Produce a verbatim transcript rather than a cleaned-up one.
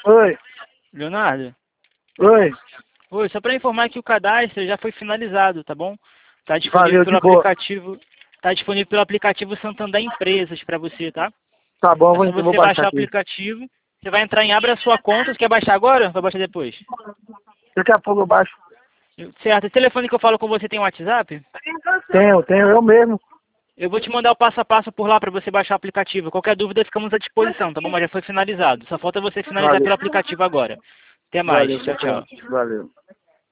Oi. Leonardo? Oi. Oi, só para informar que o cadastro já foi finalizado, tá bom? Tá disponível Valeu, pelo de boa. aplicativo. Tá disponível pelo aplicativo Santander Empresas para você, tá? Tá bom, É vou, só eu vou você baixar baixar o aqui. aplicativo. Você vai entrar em Abra Sua Conta. Você quer baixar agora ou vai baixar depois? Daqui a pouco eu baixo. Certo. O telefone que eu falo com você tem WhatsApp? Tenho, tenho, eu mesmo. Eu vou te mandar o passo a passo por lá para você baixar o aplicativo. Qualquer dúvida, ficamos à disposição, tá bom? Mas já foi finalizado. Só falta você finalizar Valeu. pelo aplicativo agora. Até mais. Valeu, Tchau, tchau. valeu.